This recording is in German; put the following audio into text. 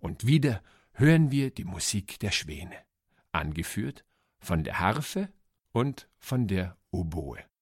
Und wieder hören wir die Musik der Schwäne, angeführt von der Harfe und von der Oboe.